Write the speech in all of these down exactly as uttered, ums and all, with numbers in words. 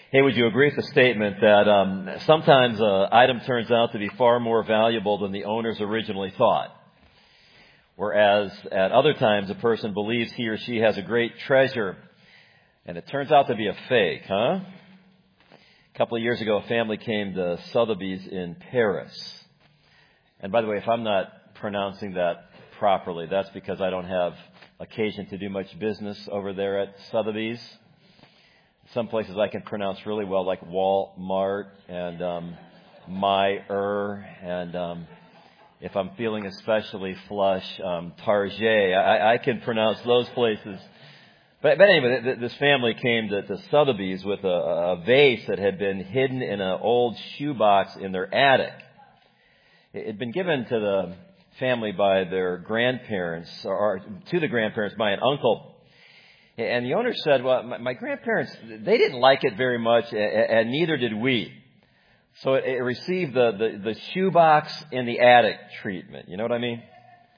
Hey, would you agree with the statement that um, sometimes an item turns out to be far more valuable than the owners originally thought? Whereas at other times a person believes he or she has a great treasure and it turns out to be a fake, huh? A couple of years ago, a family came to Sotheby's in Paris. And by the way, if I'm not pronouncing that properly, that's because I don't have occasion to do much business over there at Sotheby's. Some places I can pronounce really well, like Walmart and um, Meijer, and um, if I'm feeling especially flush, um, Target. I, I can pronounce those places. But, but anyway, th- this family came to, to Sotheby's with a, a vase that had been hidden in an old shoebox in their attic. It had been given to the family by their grandparents, or to the grandparents by an uncle. And the owner said, well, my, my grandparents, they didn't like it very much, and, and neither did we. So it, it received the, the, the shoebox in the attic treatment. You know what I mean?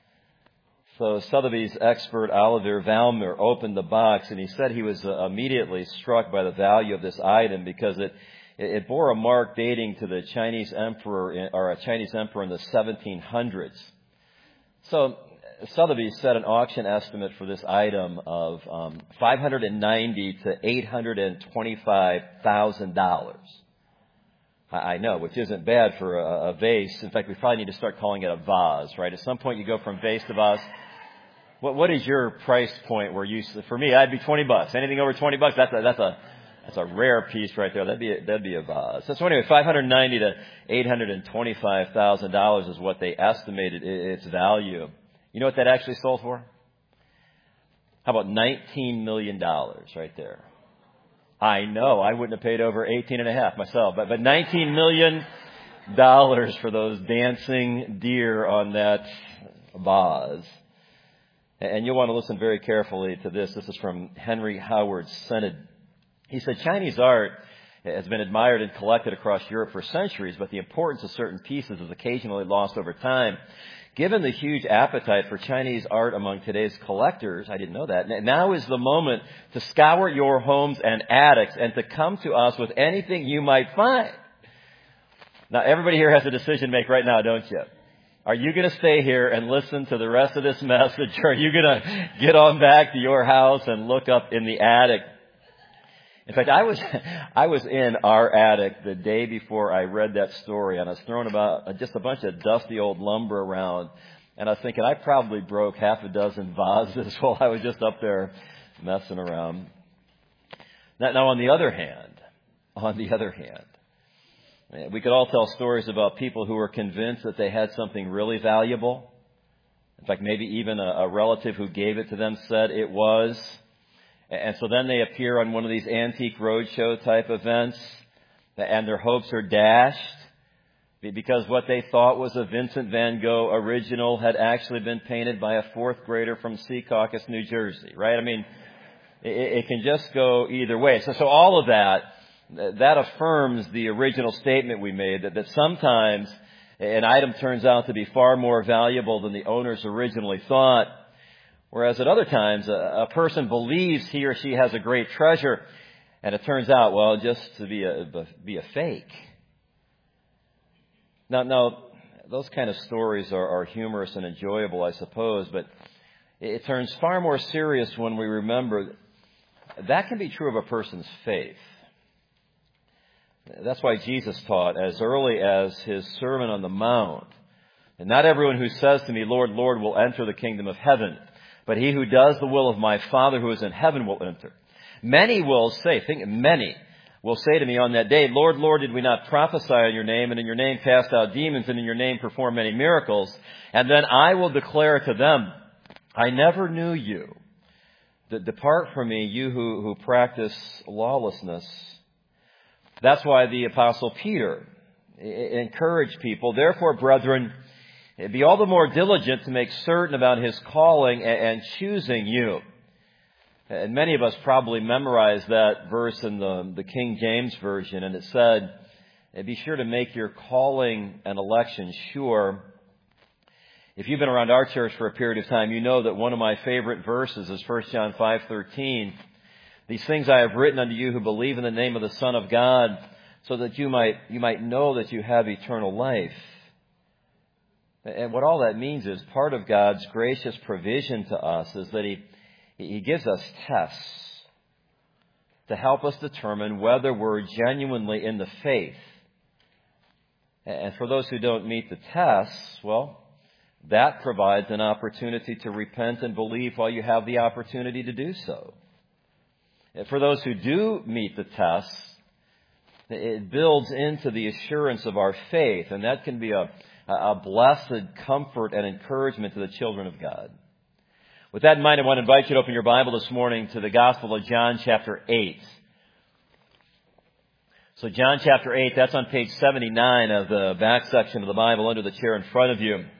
So Sotheby's expert Oliver Valmer opened the box, and he said he was uh, immediately struck by the value of this item because it, it bore a mark dating to the Chinese emperor, in, or a Chinese emperor in the seventeen hundreds. So Sotheby's set an auction estimate for this item of um, five hundred ninety to eight hundred twenty-five thousand dollars. I know, which isn't bad for a, a vase. In fact, we probably need to start calling it a vase, right? At some point, you go from vase to vase. What What is your price point where you? For me, I'd be twenty bucks. Anything over twenty bucks, that's a that's a that's a rare piece right there. That'd be a, that'd be a vase. So, so anyway, five hundred ninety to eight hundred twenty-five thousand dollars is what they estimated its value. You know what that actually sold for? How about nineteen million dollars right there? I know, I wouldn't have paid over eighteen and a half myself, but, but nineteen million dollars for those dancing deer on that vase. And you'll want to listen very carefully to this. This is from Henry Howard Synod. He said, Chinese art has been admired and collected across Europe for centuries, but the importance of certain pieces is occasionally lost over time. Given the huge appetite for Chinese art among today's collectors, I didn't know that, now is the moment to scour your homes and attics and to come to us with anything you might find. Now, everybody here has a decision to make right now, don't you? Are you going to stay here and listen to the rest of this message, or are you going to get on back to your house and look up in the attic? In fact, I was I was in our attic the day before I read that story, and I was throwing about just a bunch of dusty old lumber around, and I was thinking I probably broke half a dozen vases while I was just up there messing around. Now, now on the other hand, on the other hand, we could all tell stories about people who were convinced that they had something really valuable. In fact, maybe even a, a relative who gave it to them said it was. And so then they appear on one of these antique roadshow type events, and their hopes are dashed because what they thought was a Vincent van Gogh original had actually been painted by a fourth grader from Secaucus, New Jersey, right? I mean, it, it can just go either way. So, so all of that, that affirms the original statement we made that, that sometimes an item turns out to be far more valuable than the owners originally thought. Whereas at other times, a, a person believes he or she has a great treasure, and it turns out, well, just to be a be a fake. Now, now those kind of stories are, are humorous and enjoyable, I suppose, but it turns far more serious when we remember that can be true of a person's faith. That's why Jesus taught as early as his Sermon on the Mount, and not everyone who says to me, Lord, Lord, will enter the kingdom of heaven, but he who does the will of my Father who is in heaven will enter. Many will say, think many will say to me on that day, Lord, Lord, did we not prophesy in your name, and in your name cast out demons, and in your name perform many miracles? And then I will declare to them, I never knew you. Depart from me, you who, who practice lawlessness. That's why the Apostle Peter encouraged people, therefore, brethren, be all the more diligent to make certain about his calling and choosing you. And many of us probably memorized that verse in the, the King James Version, and it said, be sure to make your calling and election sure. If you've been around our church for a period of time, you know that one of my favorite verses is First John five thirteen. These things I have written unto you who believe in the name of the Son of God, so that you might, you might know that you have eternal life. And what all that means is part of God's gracious provision to us is that He, He gives us tests to help us determine whether we're genuinely in the faith. And for those who don't meet the tests, well, that provides an opportunity to repent and believe while you have the opportunity to do so. For those who do meet the tests, it builds into the assurance of our faith, and that can be a, a blessed comfort and encouragement to the children of God. With that in mind, I want to invite you to open your Bible this morning to the Gospel of John chapter eight. So John chapter eight, that's on page seventy-nine of the back section of the Bible under the chair in front of you.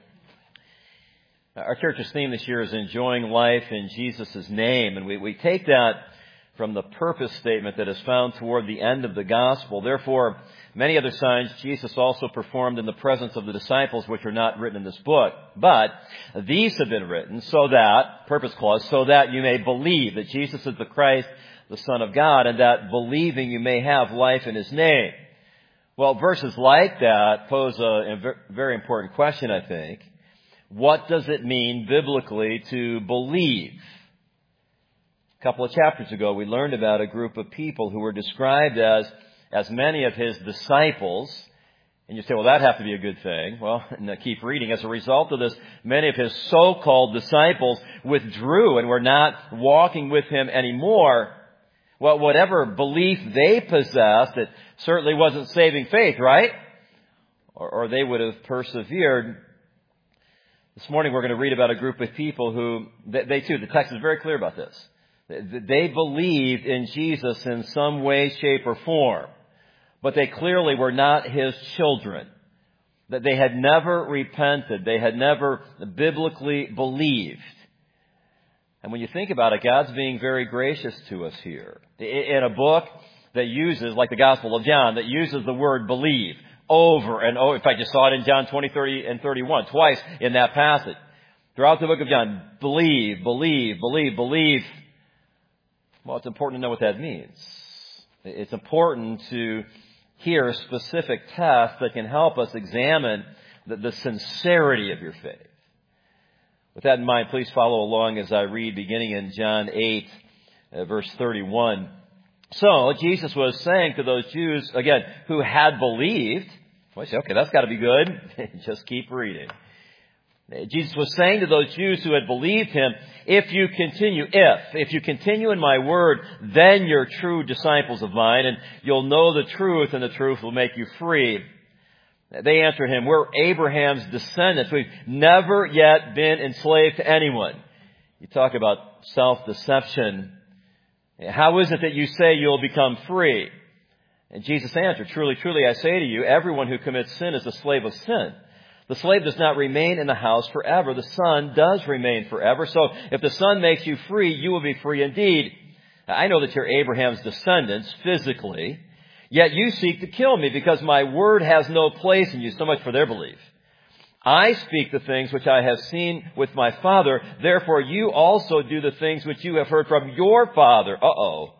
Our church's theme this year is enjoying life in Jesus' name, and we, we take that from the purpose statement that is found toward the end of the gospel. Therefore, many other signs Jesus also performed in the presence of the disciples, which are not written in this book. But these have been written so that, purpose clause, so that you may believe that Jesus is the Christ, the Son of God, and that believing you may have life in His name. Well, verses like that pose a, a very important question, I think. What does it mean biblically to believe? A couple of chapters ago, we learned about a group of people who were described as, as many of His disciples. And you say, well, that'd have to be a good thing. Well, and I keep reading. As a result of this, many of His so-called disciples withdrew and were not walking with Him anymore. Well, whatever belief they possessed, it certainly wasn't saving faith, right? Or, or they would have persevered. This morning, we're going to read about a group of people who, they, they too, the text is very clear about this. They believed in Jesus in some way, shape, or form, but they clearly were not His children. That they had never repented. They had never biblically believed. And when you think about it, God's being very gracious to us here. In a book that uses, like the Gospel of John, that uses the word believe over and over. In fact, you saw it in John twenty, thirty, and thirty-one, twice in that passage. Throughout the book of John, believe, believe, believe, believe. Well, it's important to know what that means. It's important to hear specific tests that can help us examine the, the sincerity of your faith. With that in mind, please follow along as I read beginning in John eight, uh, verse thirty-one. So, Jesus was saying to those Jews, again, who had believed, well, I say, okay, that's got to be good. Just keep reading. Jesus was saying to those Jews who had believed Him, if you continue, if, if you continue in my word, then you're true disciples of mine, and you'll know the truth, and the truth will make you free. They answered Him, we're Abraham's descendants. We've never yet been enslaved to anyone. You talk about self-deception. How is it that you say you'll become free? And Jesus answered, truly, truly, I say to you, everyone who commits sin is a slave of sin. The slave does not remain in the house forever. The Son does remain forever. So if the Son makes you free, you will be free indeed. I know that you're Abraham's descendants physically, yet you seek to kill me because my word has no place in you. So much for their belief. I speak the things which I have seen with my Father. Therefore you also do the things which you have heard from your father. Uh-oh.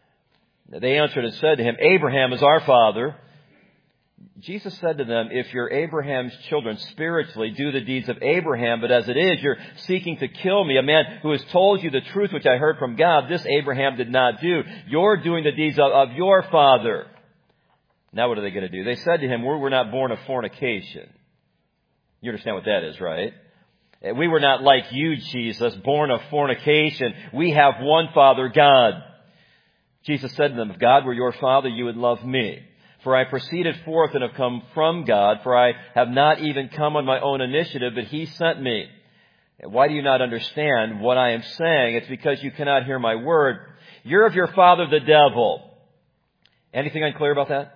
They answered and said to Him, Abraham is our father. Jesus said to them, if you're Abraham's children spiritually, do the deeds of Abraham. But as it is, you're seeking to kill me, a man who has told you the truth which I heard from God. This Abraham did not do. You're doing the deeds of, of your father. Now what are they going to do? They said to Him, we were not born of fornication. You understand what that is, right? We were not like you, Jesus, born of fornication. We have one Father, God. Jesus said to them, if God were your Father, you would love me. For I proceeded forth and have come from God, for I have not even come on my own initiative, but He sent me. Why do you not understand what I am saying? It's because you cannot hear my word. You're of your father, the devil. Anything unclear about that?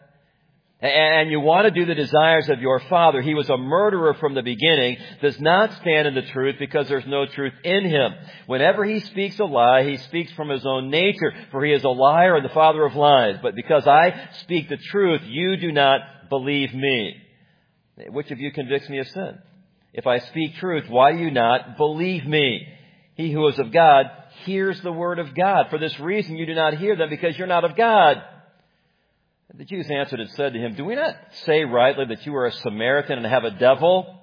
And you want to do the desires of your father. He was a murderer from the beginning, does not stand in the truth because there's no truth in him. Whenever he speaks a lie, he speaks from his own nature, for he is a liar and the father of lies. But because I speak the truth, you do not believe me. Which of you convicts me of sin? If I speak truth, why do you not believe me? He who is of God hears the word of God. For this reason you do not hear them, because you're not of God. The Jews answered and said to him, do we not say rightly that you are a Samaritan and have a devil?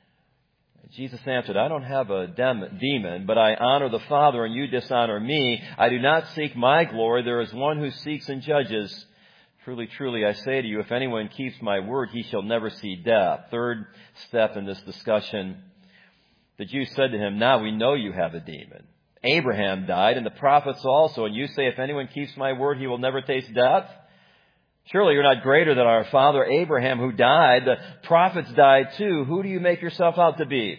Jesus answered, I don't have a dem- demon, but I honor the Father, and you dishonor me. I do not seek my glory. There is one who seeks and judges. Truly, truly, I say to you, if anyone keeps my word, he shall never see death. Third step in this discussion, the Jews said to him, now we know you have a demon. Abraham died, and the prophets also, and you say, if anyone keeps my word, he will never taste death? Surely you're not greater than our father Abraham, who died. The prophets died too. Who do you make yourself out to be?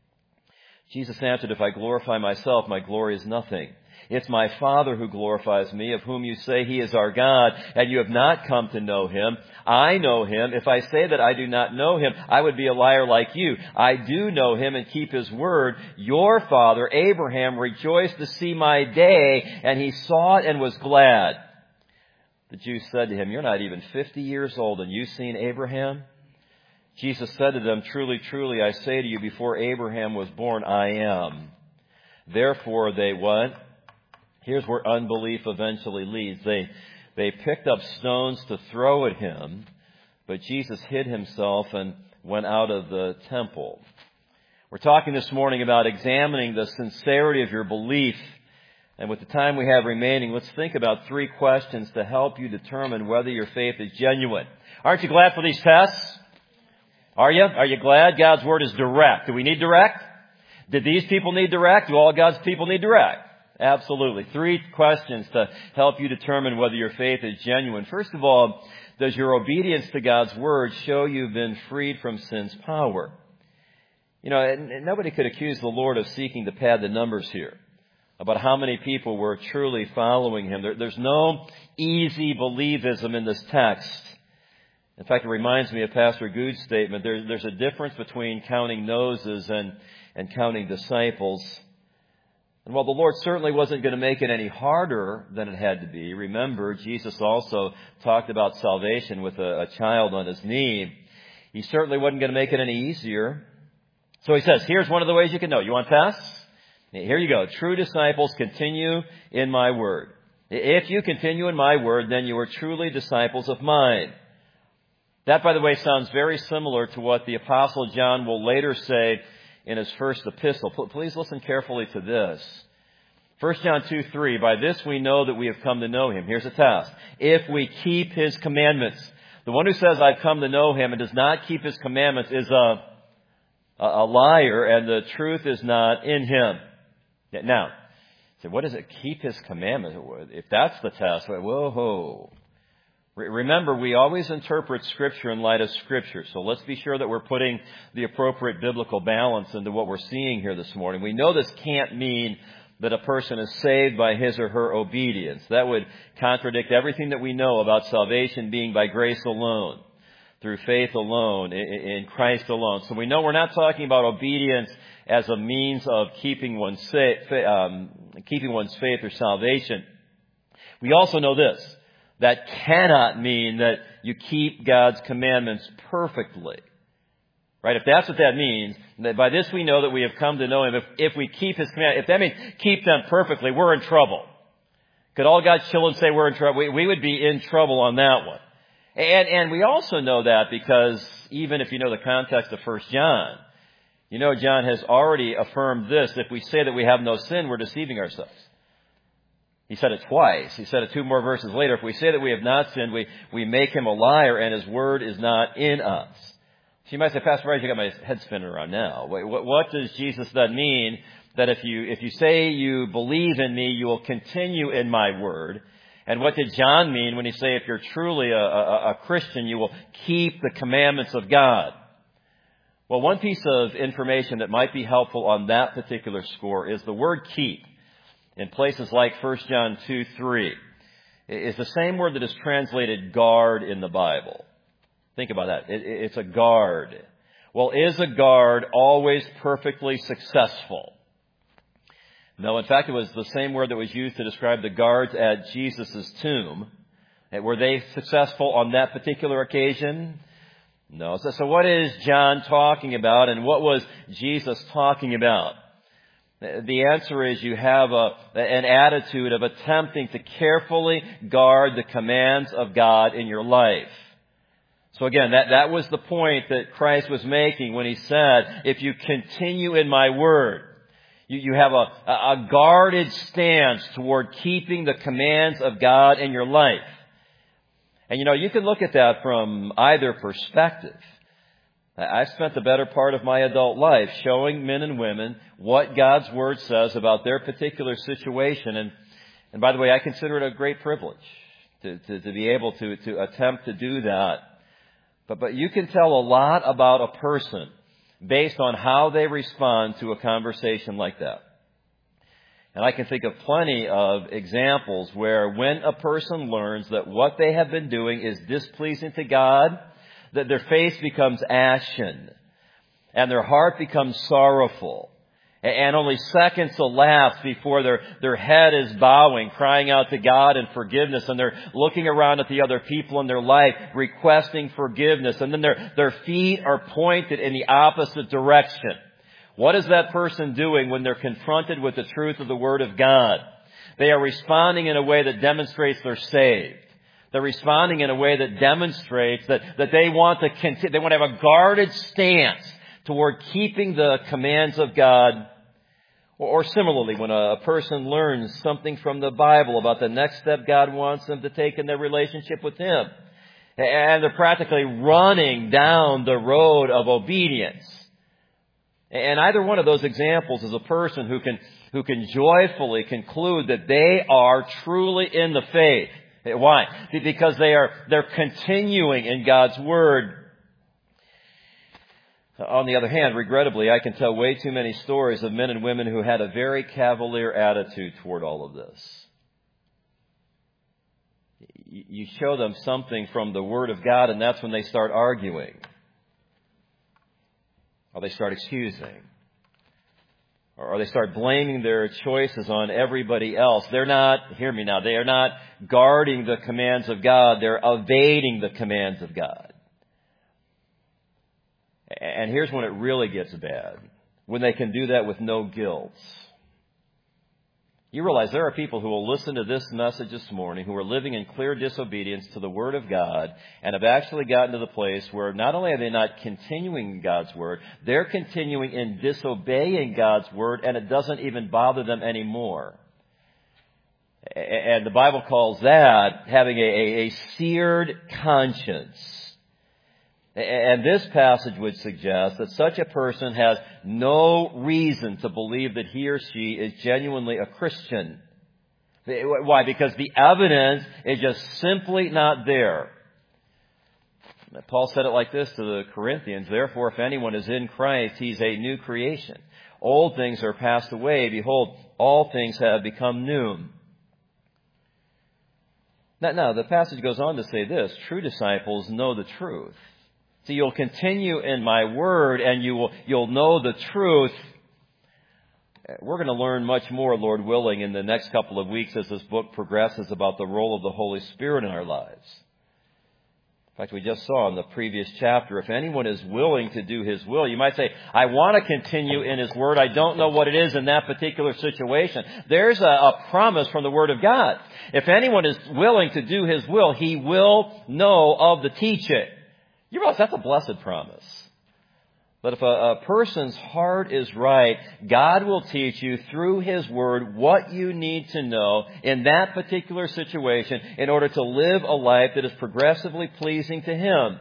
Jesus answered, if I glorify myself, my glory is nothing. It's my Father who glorifies me, of whom you say he is our God, and you have not come to know him. I know him. If I say that I do not know him, I would be a liar like you. I do know him and keep his word. Your father Abraham rejoiced to see my day, and he saw it and was glad. The Jews said to him, you're not even fifty years old, and you've seen Abraham? Jesus said to them, truly, truly, I say to you, before Abraham was born, I am. Therefore they what? Here's where unbelief eventually leads. They, they picked up stones to throw at him, but Jesus hid himself and went out of the temple. We're talking this morning about examining the sincerity of your belief. And with the time we have remaining, let's think about three questions to help you determine whether your faith is genuine. Aren't you glad for these tests? Are you? Are you glad? God's Word is direct. Do we need direct? Did these people need direct? Do all God's people need direct? Absolutely. Three questions to help you determine whether your faith is genuine. First of all, does your obedience to God's Word show you've been freed from sin's power? You know, and nobody could accuse the Lord of seeking to pad the numbers here about how many people were truly following him. There, there's no easy believism in this text. In fact, it reminds me of Pastor Good's statement. There, there's a difference between counting noses and, and counting disciples. And while the Lord certainly wasn't going to make it any harder than it had to be, remember, Jesus also talked about salvation with a, a child on his knee. He certainly wasn't going to make it any easier. So he says, here's one of the ways you can know. You want tests? Here you go. True disciples continue in my word. If you continue in my word, then you are truly disciples of mine. That, by the way, sounds very similar to what the Apostle John will later say in his first epistle. Please listen carefully to this. First John two three, by this we know that we have come to know him. Here's a test. If we keep his commandments. The one who says, I've come to know him and does not keep his commandments is a, a liar, and the truth is not in him. Now, so what does it keep his commandments? If that's the test, whoa. Remember, we always interpret Scripture in light of Scripture. So let's be sure that we're putting the appropriate biblical balance into what we're seeing here this morning. We know this can't mean that a person is saved by his or her obedience. That would contradict everything that we know about salvation being by grace alone, through faith alone, in Christ alone. So we know we're not talking about obedience as a means of keeping one's faith, um, keeping one's faith or salvation. We also know this. That cannot mean that you keep God's commandments perfectly. Right? If that's what that means, that by this we know that we have come to know him. If, if we keep his commandments, if that means keep them perfectly, we're in trouble. Could all God's children say we're in trouble? We, we would be in trouble on that one. And, and we also know that because even if you know the context of First John, you know John has already affirmed this. If we say that we have no sin, we're deceiving ourselves. He said it twice. He said it two more verses later. If we say that we have not sinned, we, we make him a liar, and his word is not in us. So you might say, Pastor Bryce, you got my head spinning around now. What, what, what does Jesus then mean? That if you, if you say you believe in me, you will continue in my word. And what did John mean when he say if you're truly a, a, a Christian, you will keep the commandments of God? Well, one piece of information that might be helpful on that particular score is the word keep in places like First John two three is the same word that is translated guard in the Bible. Think about that. It, it's a guard. Well, is a guard always perfectly successful? No, in fact, it was the same word that was used to describe the guards at Jesus' tomb. Were they successful on that particular occasion? No. So, so what is John talking about, and what was Jesus talking about? The answer is you have a, an attitude of attempting to carefully guard the commands of God in your life. So again, that, that was the point that Christ was making when He said, if you continue in my word, you, you have a, a guarded stance toward keeping the commands of God in your life. And you know, you can look at that from either perspective. I've spent the better part of my adult life showing men and women what God's Word says about their particular situation. And, and by the way, I consider it a great privilege to, to, to be able to, to attempt to do that. But, but you can tell a lot about a person based on how they respond to a conversation like that. And I can think of plenty of examples where when a person learns that what they have been doing is displeasing to God, that their face becomes ashen and their heart becomes sorrowful. And only seconds elapse before their, their head is bowing, crying out to God in forgiveness, and they're looking around at the other people in their life, requesting forgiveness, and then their, their feet are pointed in the opposite direction. What is that person doing when they're confronted with the truth of the Word of God? They are responding in a way that demonstrates they're saved. They're responding in a way that demonstrates that, that they want to continue, they want to have a guarded stance toward keeping the commands of God. Or, or similarly, when a, a person learns something from the Bible about the next step God wants them to take in their relationship with Him, and they're practically running down the road of obedience. And either one of those examples is a person who can, who can joyfully conclude that they are truly in the faith. Why? Because they are, they're continuing in God's Word. On the other hand, regrettably, I can tell way too many stories of men and women who had a very cavalier attitude toward all of this. You show them something from the Word of God, and that's when they start arguing. Or they start excusing. Or they start blaming their choices on everybody else. They're not, hear me now, they are not guarding the commands of God. They're evading the commands of God. And here's when it really gets bad. When they can do that with no guilt. You realize there are people who will listen to this message this morning who are living in clear disobedience to the Word of God and have actually gotten to the place where not only are they not continuing God's Word, they're continuing in disobeying God's Word, and it doesn't even bother them anymore. And the Bible calls that having a, a, a seared conscience. And this passage would suggest that such a person has no reason to believe that he or she is genuinely a Christian. Why? Because the evidence is just simply not there. Paul said it like this to the Corinthians, therefore, if anyone is in Christ, he's a new creation. Old things are passed away. Behold, all things have become new. Now, now the passage goes on to say this, true disciples know the truth. So you'll continue in my word and you will, you'll know the truth. We're going to learn much more, Lord willing, in the next couple of weeks as this book progresses about the role of the Holy Spirit in our lives. In fact, we just saw in the previous chapter, if anyone is willing to do His will, you might say, I want to continue in His Word. I don't know what it is in that particular situation. There's a, a promise from the Word of God. If anyone is willing to do His will, he will know of the teaching. You realize that's a blessed promise. That if a, a person's heart is right, God will teach you through His Word what you need to know in that particular situation in order to live a life that is progressively pleasing to Him.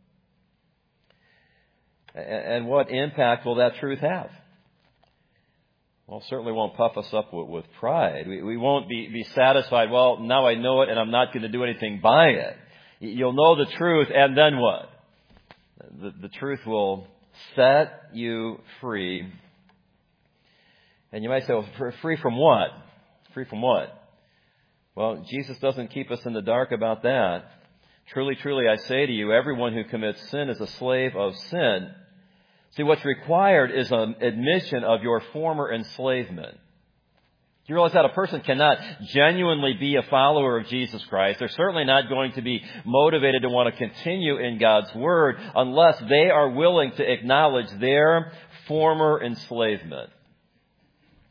And what impact will that truth have? Well, it certainly won't puff us up with, with pride. We, we won't be, be satisfied, well, now I know it and I'm not going to do anything by it. You'll know the truth, and then what? The, the truth will set you free. And you might say, well, free from what? Free from what? Well, Jesus doesn't keep us in the dark about that. Truly, truly, I say to you, everyone who commits sin is a slave of sin. See, what's required is an admission of your former enslavement. You realize that a person cannot genuinely be a follower of Jesus Christ. They're certainly not going to be motivated to want to continue in God's Word unless they are willing to acknowledge their former enslavement.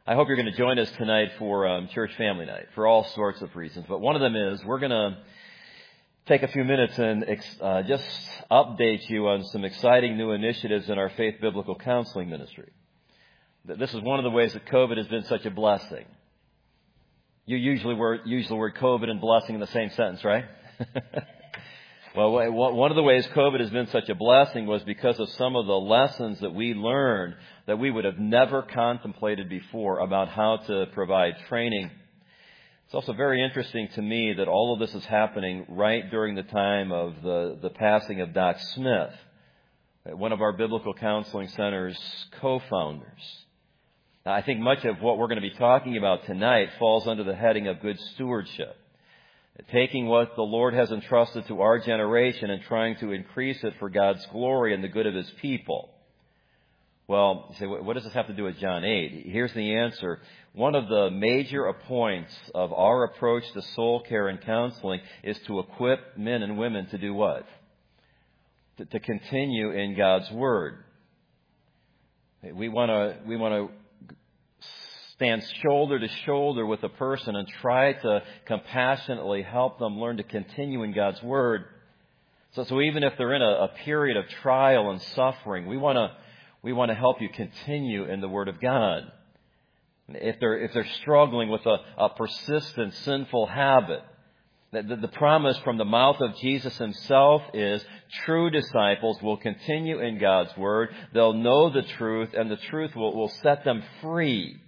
I hope you're going to join us tonight for um, church family night for all sorts of reasons. But one of them is we're going to take a few minutes and uh, just update you on some exciting new initiatives in our Faith Biblical Counseling ministry. This is one of the ways that COVID has been such a blessing. You usually word, use the word COVID and blessing in the same sentence, right? Well, one of the ways COVID has been such a blessing was because of some of the lessons that we learned that we would have never contemplated before about how to provide training. It's also very interesting to me that all of this is happening right during the time of the, the passing of Doc Smith, one of our Biblical Counseling Center's co-founders. Now, I think much of what we're going to be talking about tonight falls under the heading of good stewardship. Taking what the Lord has entrusted to our generation and trying to increase it for God's glory and the good of His people. Well, you say, what does this have to do with John eight? Here's the answer. One of the major points of our approach to soul care and counseling is to equip men and women to do what? To, to continue in God's Word. We want to, we want to stand shoulder to shoulder with a person and try to compassionately help them learn to continue in God's Word. So, so even if they're in a, a period of trial and suffering, we want to we want to help you continue in the Word of God. If they're if they're struggling with a, a persistent sinful habit, the, the, the promise from the mouth of Jesus Himself is true disciples will continue in God's Word. They'll know the truth, and the truth will, will set them free.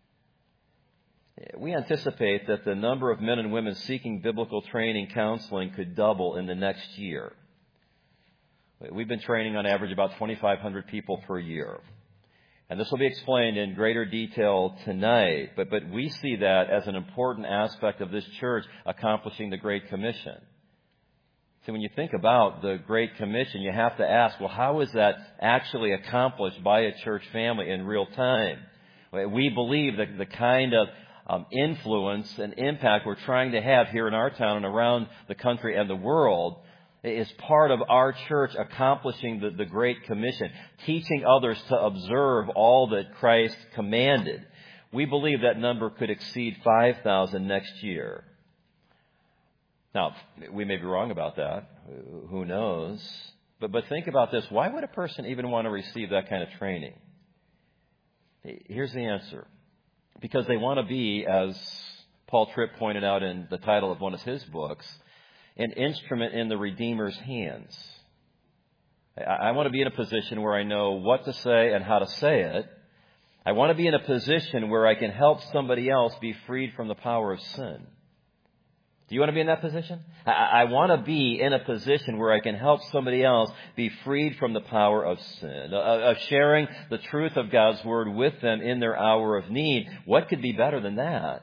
We anticipate that the number of men and women seeking biblical training counseling could double in the next year. We've been training on average about twenty-five hundred people per year. And this will be explained in greater detail tonight, but, but we see that as an important aspect of this church accomplishing the Great Commission. So when you think about the Great Commission, you have to ask, well, how is that actually accomplished by a church family in real time? We believe that the kind of Um, influence and impact we're trying to have here in our town and around the country and the world is part of our church accomplishing the, the Great Commission, teaching others to observe all that Christ commanded. We believe that number could exceed five thousand next year. Now, we may be wrong about that. Who knows? But, but think about this. Why would a person even want to receive that kind of training? Here's the answer. Because they want to be, as Paul Tripp pointed out in the title of one of his books, an instrument in the Redeemer's hands. I want to be in a position where I know what to say and how to say it. I want to be in a position where I can help somebody else be freed from the power of sin. Do you want to be in that position? I, I want to be in a position where I can help somebody else be freed from the power of sin, of sharing the truth of God's Word with them in their hour of need. What could be better than that?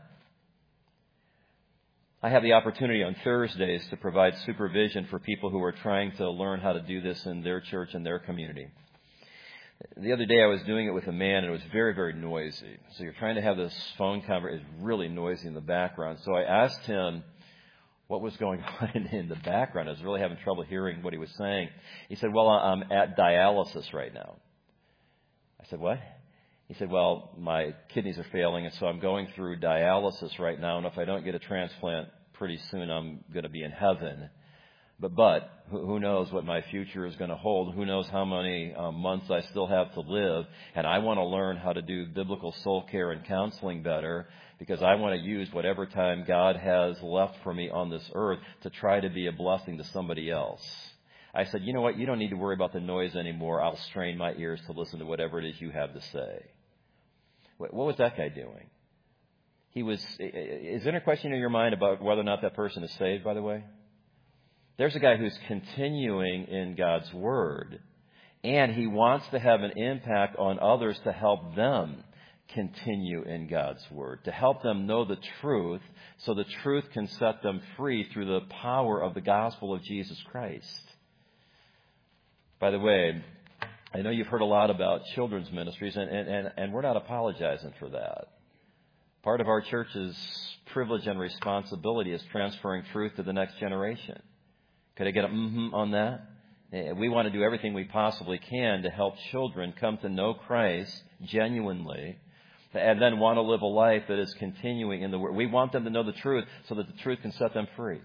I have the opportunity on Thursdays to provide supervision for people who are trying to learn how to do this in their church and their community. The other day I was doing it with a man, and it was very, very noisy. So you're trying to have this phone conversation. It's really noisy in the background. So I asked him what was going on in the background. I was really having trouble hearing what he was saying. He said, well, I'm at dialysis right now. I said, what? He said, well, my kidneys are failing, and so I'm going through dialysis right now, and if I don't get a transplant pretty soon, I'm going to be in heaven. But, but who knows what my future is going to hold? Who knows how many um, months I still have to live? And I want to learn how to do biblical soul care and counseling better, because I want to use whatever time God has left for me on this earth to try to be a blessing to somebody else. I said, you know what? You don't need to worry about the noise anymore. I'll strain my ears to listen to whatever it is you have to say. What was that guy doing? He was. Is there a question in your mind about whether or not that person is saved, by the way? There's a guy who's continuing in God's Word, and he wants to have an impact on others to help them continue in God's Word, to help them know the truth so the truth can set them free through the power of the gospel of Jesus Christ. By the way, I know you've heard a lot about children's ministries, and, and, and we're not apologizing for that. Part of our church's privilege and responsibility is transferring truth to the next generation. Could I get a mm-hmm on that? We want to do everything we possibly can to help children come to know Christ genuinely and then want to live a life that is continuing in the Word. We want them to know the truth so that the truth can set them free.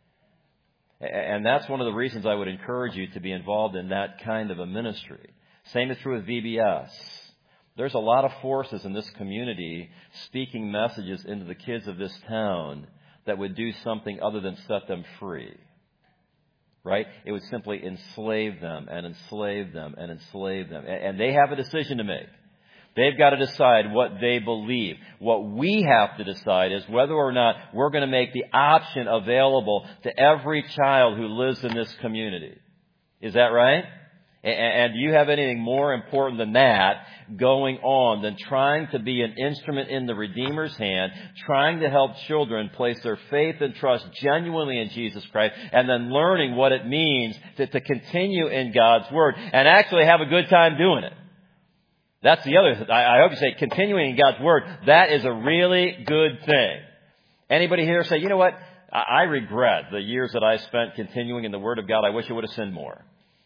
And that's one of the reasons I would encourage you to be involved in that kind of a ministry. Same is true with V B S. There's a lot of forces in this community speaking messages into the kids of this town that would do something other than set them free. Right? It would simply enslave them and enslave them and enslave them. And they have a decision to make. They've got to decide what they believe. What we have to decide is whether or not we're going to make the option available to every child who lives in this community. Is that right? And do you have anything more important than that going on than trying to be an instrument in the Redeemer's hand, trying to help children place their faith and trust genuinely in Jesus Christ, and then learning what it means to, to continue in God's Word and actually have a good time doing it? That's the other, I hope you say, continuing in God's Word, that is a really good thing. Anybody here say, you know what, I regret the years that I spent continuing in the Word of God. I wish I would have sinned more.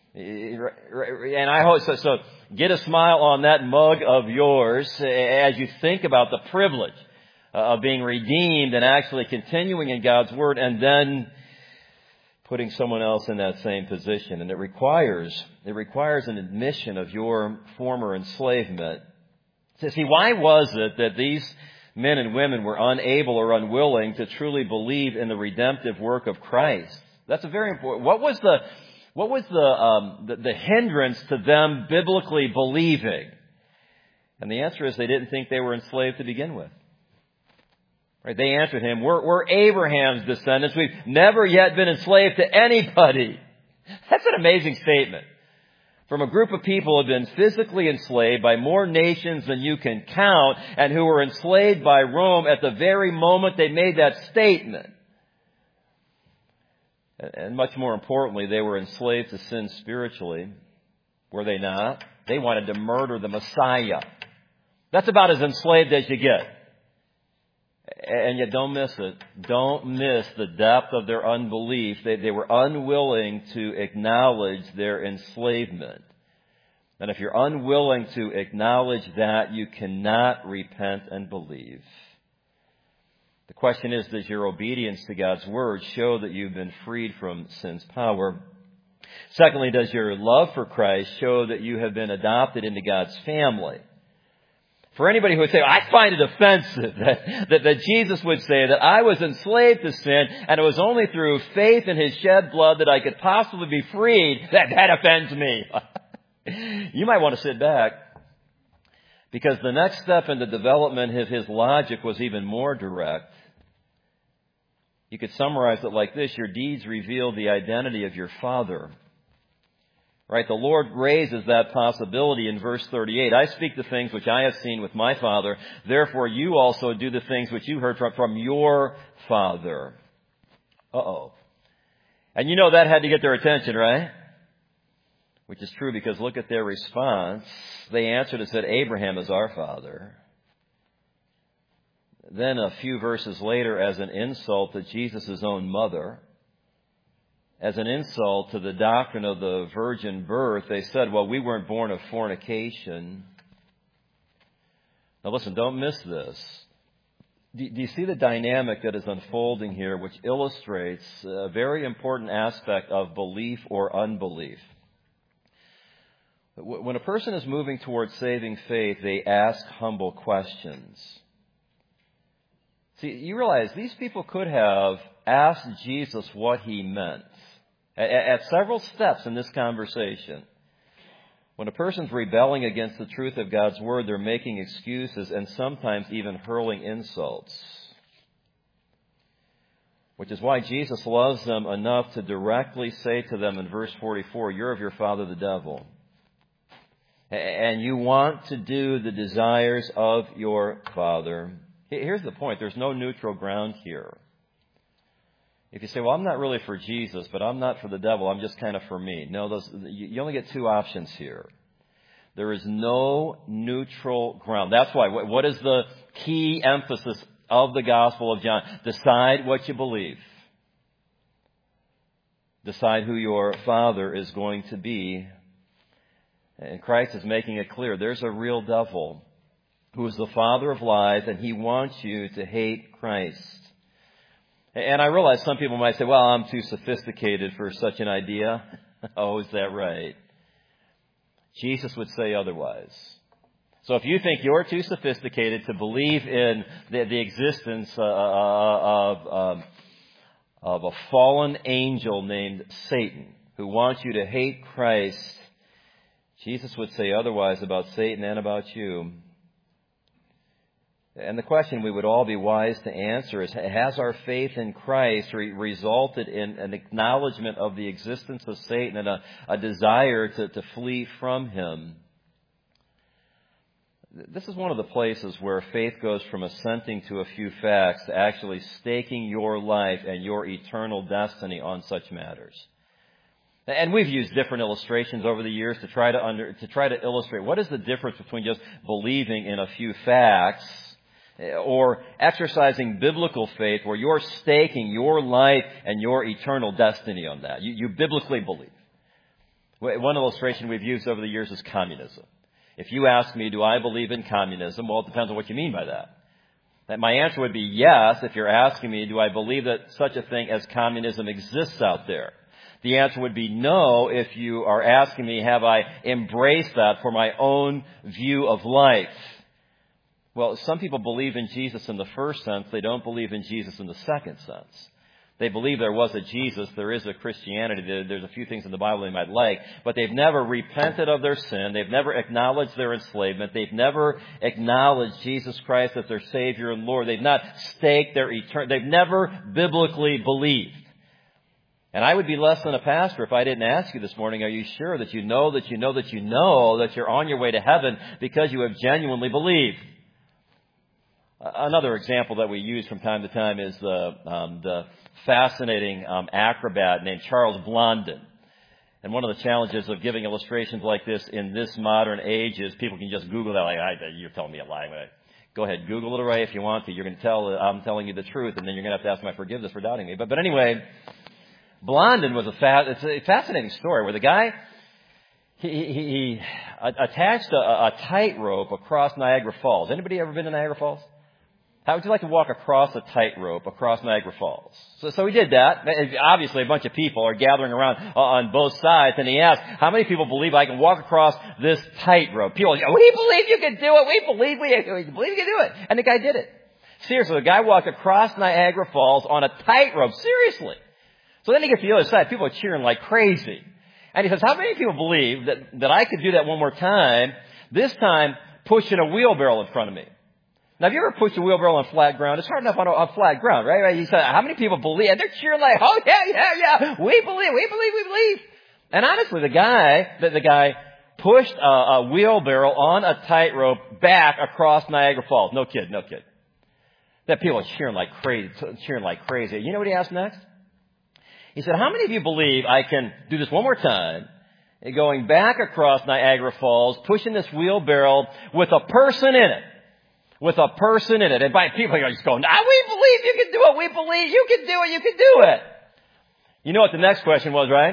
And I hope so, so get a smile on that mug of yours as you think about the privilege of being redeemed and actually continuing in God's Word and then putting someone else in that same position. And it requires, it requires an admission of your former enslavement. So see, why was it that these men and women were unable or unwilling to truly believe in the redemptive work of Christ? That's a very important, what was the, what was the, um, the, the hindrance to them biblically believing? And the answer is they didn't think they were enslaved to begin with. Right? They answered him, we're, we're Abraham's descendants. We've never yet been enslaved to anybody. That's an amazing statement. From a group of people who have been physically enslaved by more nations than you can count and who were enslaved by Rome at the very moment they made that statement. And much more importantly, they were enslaved to sin spiritually. Were they not? They wanted to murder the Messiah. That's about as enslaved as you get. And yet don't miss it. Don't miss the depth of their unbelief. They, they were unwilling to acknowledge their enslavement. And if you're unwilling to acknowledge that, you cannot repent and believe. The question is, does your obedience to God's Word show that you've been freed from sin's power? Secondly, does your love for Christ show that you have been adopted into God's family? For anybody who would say, I find it offensive that, that, that Jesus would say that I was enslaved to sin and it was only through faith in His shed blood that I could possibly be freed, that, that offends me. You might want to sit back, because the next step in the development of His logic was even more direct. You could summarize it like this: your deeds reveal the identity of your Father. Right? The Lord raises that possibility in verse thirty-eight. I speak the things which I have seen with my Father. Therefore you also do the things which you heard from, from your Father. Uh-oh. And you know that had to get their attention, right? Which is true, because look at their response. They answered and said, Abraham is our father. Then a few verses later, as an insult to Jesus' own mother, as an insult to the doctrine of the virgin birth, they said, well, we weren't born of fornication. Now listen, don't miss this. Do you see the dynamic that is unfolding here, which illustrates a very important aspect of belief or unbelief? When a person is moving towards saving faith, they ask humble questions. See, you realize these people could have asked Jesus what He meant at several steps in this conversation. When a person's rebelling against the truth of God's Word, they're making excuses and sometimes even hurling insults. Which is why Jesus loves them enough to directly say to them in verse forty-four, you're of your father the devil, and you want to do the desires of your father. Here's the point. There's no neutral ground here. If you say, well, I'm not really for Jesus, but I'm not for the devil, I'm just kind of for me. No, those, you only get two options here. There is no neutral ground. That's why. What is the key emphasis of the Gospel of John? Decide what you believe. Decide who your Father is going to be. And Christ is making it clear there's a real devil. who is the father of lies, and he wants you to hate Christ. And I realize some people might say, well, I'm too sophisticated for such an idea. Oh, is that right? Jesus would say otherwise. So if you think you're too sophisticated to believe in the, the existence uh, of, um, of a fallen angel named Satan who wants you to hate Christ, Jesus would say otherwise about Satan and about you. And the question we would all be wise to answer is, has our faith in Christ re- resulted in an acknowledgement of the existence of Satan and a, a desire to, to flee from him? This is one of the places where faith goes from assenting to a few facts to actually staking your life and your eternal destiny on such matters. And we've used different illustrations over the years to try to under, to try to illustrate what is the difference between just believing in a few facts or exercising biblical faith where you're staking your life and your eternal destiny on that. You, you biblically believe. One illustration we've used over the years is communism. If you ask me, do I believe in communism? Well, it depends on what you mean by that. That my answer would be yes if you're asking me, do I believe that such a thing as communism exists out there? The answer would be no if you are asking me, have I embraced that for my own view of life? Well, some people believe in Jesus in the first sense. They don't believe in Jesus in the second sense. They believe there was a Jesus, there is a Christianity, there's a few things in the Bible they might like, but they've never repented of their sin, they've never acknowledged their enslavement, they've never acknowledged Jesus Christ as their Savior and Lord, they've not staked their eternity, they've never biblically believed. And I would be less than a pastor if I didn't ask you this morning, are you sure that you know that you know that you know that you're on your way to heaven because you have genuinely believed? Another example that we use from time to time is the, um, the fascinating um, acrobat named Charles Blondin. And one of the challenges of giving illustrations like this in this modern age is people can just Google that. Like, I, you're telling me a lie. Go ahead, Google it away if you want to. You're going to tell I'm telling you the truth, and then you're going to have to ask my forgiveness for doubting me. But but anyway, Blondin was a fa- it's a fascinating story where the guy he, he, he attached a, a tightrope across Niagara Falls. Anybody ever been to Niagara Falls? How would you like to walk across a tightrope across Niagara Falls? So, so he did that. Obviously, a bunch of people are gathering around on both sides, and he asked, how many people believe I can walk across this tightrope? People are like, we believe you can do it. We believe we, we believe you can do it. And the guy did it. Seriously, the guy walked across Niagara Falls on a tightrope. Seriously. So then he gets to the other side. People are cheering like crazy. And he says, how many people believe that, that I could do that one more time, this time pushing a wheelbarrow in front of me? Now, have you ever pushed a wheelbarrow on flat ground? It's hard enough on, on flat ground, right? He said, how many people believe? And they're cheering like, oh, yeah, yeah, yeah. We believe, we believe, we believe. And honestly, the guy, the, the guy pushed a, a wheelbarrow on a tightrope back across Niagara Falls. No kid, no kid. That people are cheering like crazy, cheering like crazy. You know what he asked next? He said, how many of you believe I can do this one more time, going back across Niagara Falls, pushing this wheelbarrow with a person in it? With a person in it. And by people are just going, ah, we believe you can do it. We believe you can do it. You can do it. You know what the next question was, right?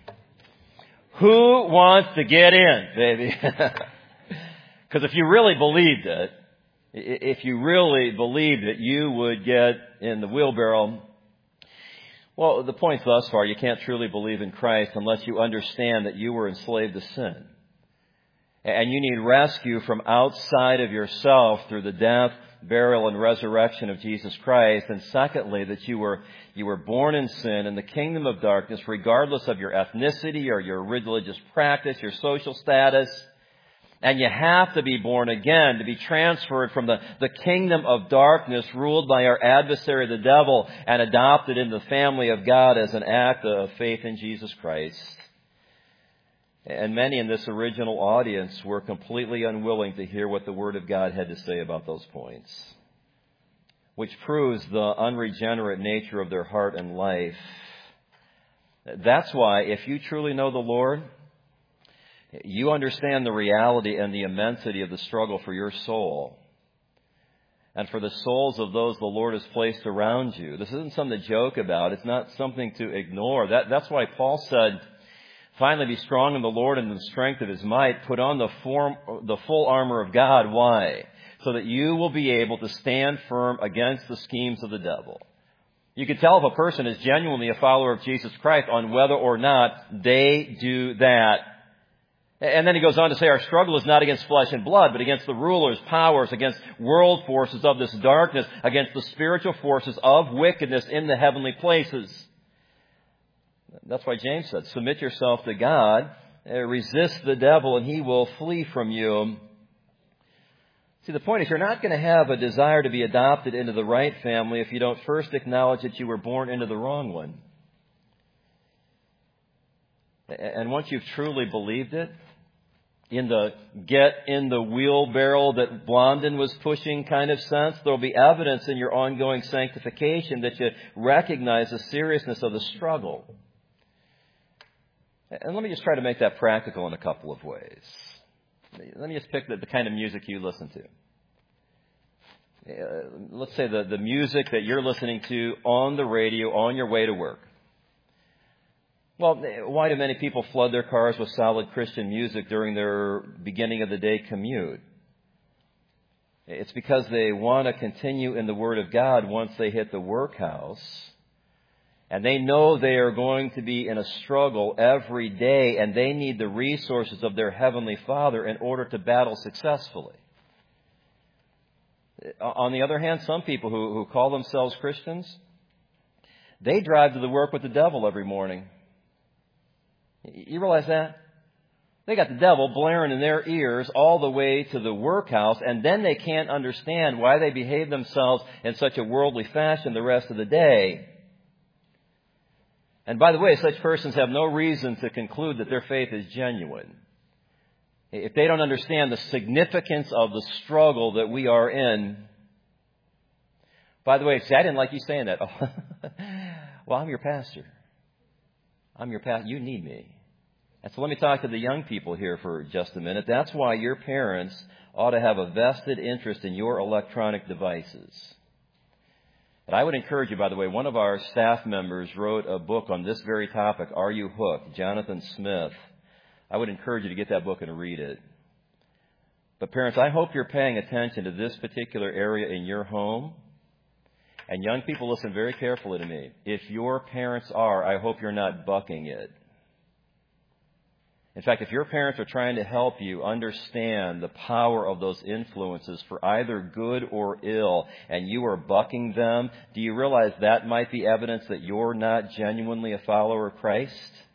Who wants to get in, baby? Because if you really believed it, if you really believed that you would get in the wheelbarrow, well, the point thus far, you can't truly believe in Christ unless you understand that you were enslaved to sin. And you need rescue from outside of yourself through the death, burial, and resurrection of Jesus Christ. And secondly, that you were you were born in sin in the kingdom of darkness, regardless of your ethnicity or your religious practice, your social status. And you have to be born again to be transferred from the, the kingdom of darkness ruled by our adversary, the devil, and adopted into the family of God as an act of faith in Jesus Christ. And many in this original audience were completely unwilling to hear what the Word of God had to say about those points, which proves the unregenerate nature of their heart and life. That's why, if you truly know the Lord, you understand the reality and the immensity of the struggle for your soul and for the souls of those the Lord has placed around you. This isn't something to joke about. It's not something to ignore. That, that's why Paul said, finally, be strong in the Lord and in the strength of His might. Put on the, form, the full armor of God. Why? so that you will be able to stand firm against the schemes of the devil. You can tell if a person is genuinely a follower of Jesus Christ on whether or not they do that. And then he goes on to say, our struggle is not against flesh and blood, but against the rulers, powers, against world forces of this darkness, against the spiritual forces of wickedness in the heavenly places. That's why James said, submit yourself to God, resist the devil, and he will flee from you. See, the point is, you're not going to have a desire to be adopted into the right family if you don't first acknowledge that you were born into the wrong one. And once you've truly believed it, in the get in the wheelbarrow that Blondin was pushing kind of sense, there'll be evidence in your ongoing sanctification that you recognize the seriousness of the struggle. And let me just try to make that practical in a couple of ways. Let me just pick the, the kind of music you listen to. Uh, let's say the, the music that you're listening to on the radio on your way to work. Well, why do many people flood their cars with solid Christian music during their beginning of the day commute? It's because they want to continue in the Word of God once they hit the workhouse. And they know they are going to be in a struggle every day, and they need the resources of their Heavenly Father in order to battle successfully. On the other hand, some people who, who call themselves Christians, they drive to the work with the devil every morning. You realize that? They got the devil blaring in their ears all the way to the workhouse, and then they can't understand why they behave themselves in such a worldly fashion the rest of the day. And by the way, such persons have no reason to conclude that their faith is genuine if they don't understand the significance of the struggle that we are in. By the way, see, I didn't like you saying that. Oh, well, I'm your pastor. I'm your pastor. You need me. And so let me talk to the young people here for just a minute. That's why your parents ought to have a vested interest in your electronic devices. And I would encourage you, by the way, one of our staff members wrote a book on this very topic, Are You Hooked? Jonathan Smith. I would encourage you to get that book and read it. But parents, I hope you're paying attention to this particular area in your home. And young people, listen very carefully to me. If your parents are, I hope you're not bucking it. In fact, if your parents are trying to help you understand the power of those influences for either good or ill, and you are bucking them, do you realize that might be evidence that you're not genuinely a follower of Christ?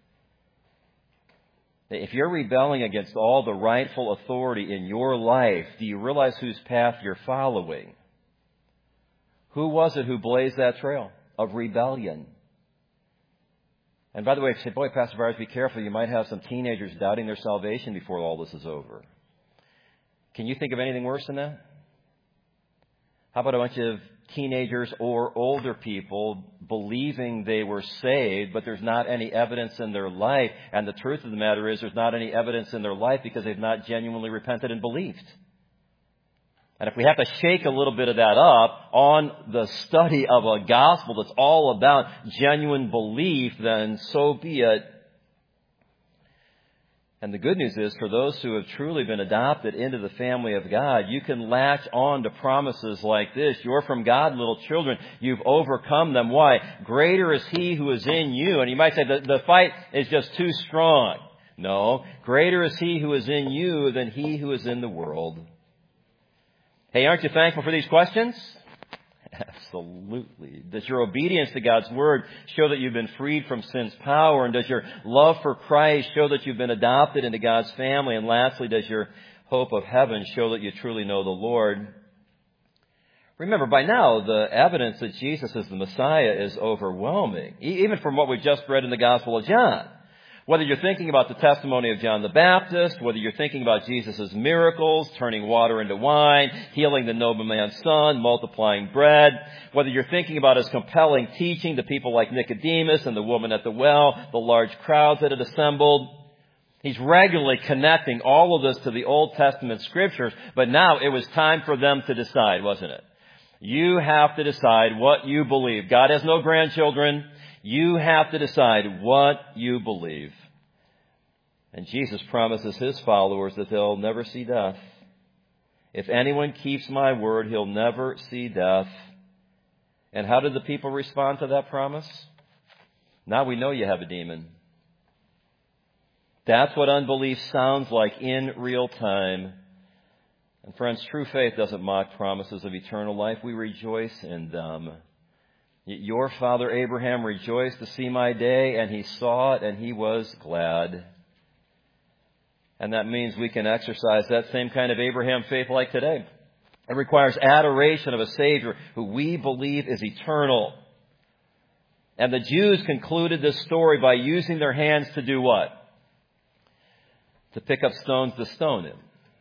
If you're rebelling against all the rightful authority in your life, do you realize whose path you're following? Who was it who blazed that trail of rebellion? And by the way, say, boy, Pastor Byers, be careful. You might have some teenagers doubting their salvation before all this is over. Can you think of anything worse than that? How about a bunch of teenagers or older people believing they were saved, but there's not any evidence in their life? And the truth of the matter is there's not any evidence in their life because they've not genuinely repented and believed. And if we have to shake a little bit of that up on the study of a gospel that's all about genuine belief, then so be it. And the good news is, for those who have truly been adopted into the family of God, you can latch on to promises like this. You're from God, little children. You've overcome them. Why? Greater is He who is in you. And you might say, the, the fight is just too strong. No. Greater is He who is in you than he who is in the world. Hey, aren't you thankful for these questions? Absolutely. Does your obedience to God's Word show that you've been freed from sin's power? And does your love for Christ show that you've been adopted into God's family? And lastly, does your hope of heaven show that you truly know the Lord? Remember, by now, the evidence that Jesus is the Messiah is overwhelming, even from what we just read in the Gospel of John. Whether you're thinking about the testimony of John the Baptist, whether you're thinking about Jesus' miracles, turning water into wine, healing the nobleman's son, multiplying bread, whether you're thinking about his compelling teaching to people like Nicodemus and the woman at the well, the large crowds that had assembled, he's regularly connecting all of this to the Old Testament scriptures, but now it was time for them to decide, wasn't it? You have to decide what you believe. God has no grandchildren. You have to decide what you believe. And Jesus promises His followers that they'll never see death. If anyone keeps my word, he'll never see death. And how did the people respond to that promise? Now we know you have a demon. That's what unbelief sounds like in real time. And friends, true faith doesn't mock promises of eternal life. We rejoice in them. Your father Abraham rejoiced to see my day, and he saw it, and he was glad. And that means we can exercise that same kind of Abraham faith like today. It requires adoration of a Savior who we believe is eternal. And the Jews concluded this story by using their hands to do what? To pick up stones to stone him.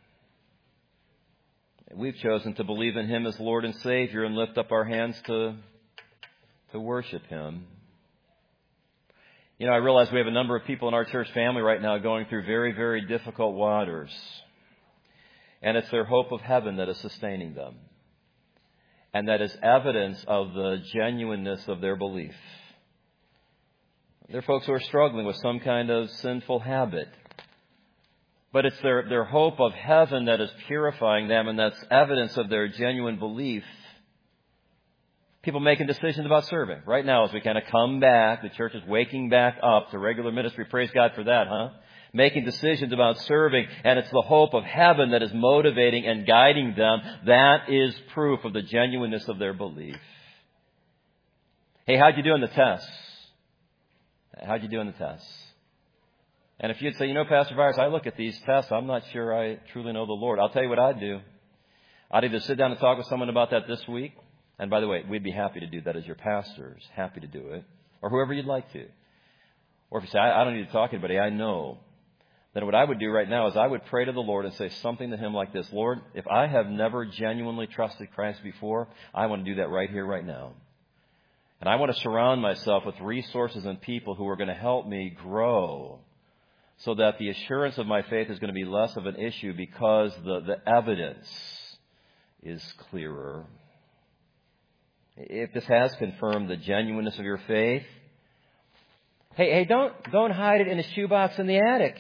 We've chosen to believe in him as Lord and Savior and lift up our hands to, to worship him. You know, I realize we have a number of people in our church family right now going through very, very difficult waters. And it's their hope of heaven that is sustaining them. And that is evidence of the genuineness of their belief. They're folks who are struggling with some kind of sinful habit. But it's their, their hope of heaven that is purifying them, and that's evidence of their genuine belief. People making decisions about serving. Right now, as we kind of come back, the church is waking back up to regular ministry. Praise God for that, huh? Making decisions about serving, and it's the hope of heaven that is motivating and guiding them. That is proof of the genuineness of their belief. Hey, how'd you do in the tests? How'd you do in the tests? And if you'd say, you know, Pastor Virus, I look at these tests, I'm not sure I truly know the Lord. I'll tell you what I'd do. I'd either sit down and talk with someone about that this week. And by the way, we'd be happy to do that as your pastors. Happy to do it. Or whoever you'd like to. Or if you say, I, I don't need to talk to anybody, I know. Then what I would do right now is I would pray to the Lord and say something to him like this. Lord, if I have never genuinely trusted Christ before, I want to do that right here, right now. And I want to surround myself with resources and people who are going to help me grow so that the assurance of my faith is going to be less of an issue because the, the evidence is clearer. If this has confirmed the genuineness of your faith, hey, hey, don't, don't hide it in a shoebox in the attic.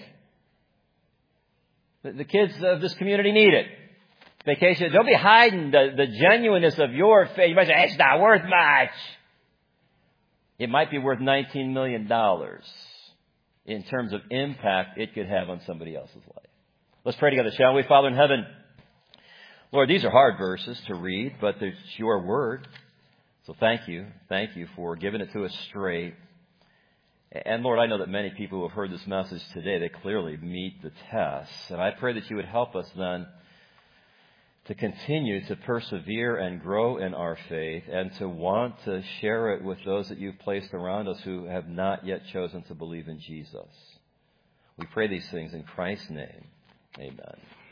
The, the kids of this community need it. Vacation, don't be hiding the, the genuineness of your faith. You might say, it's not worth much. It might be worth nineteen million dollars in terms of impact it could have on somebody else's life. Let's pray together, shall we? Father in heaven, Lord, these are hard verses to read, but it's your word. So thank you. Thank you for giving it to us straight. And Lord, I know that many people who have heard this message today, they clearly meet the test. And I pray that you would help us then to continue to persevere and grow in our faith and to want to share it with those that you've placed around us who have not yet chosen to believe in Jesus. We pray these things in Christ's name. Amen.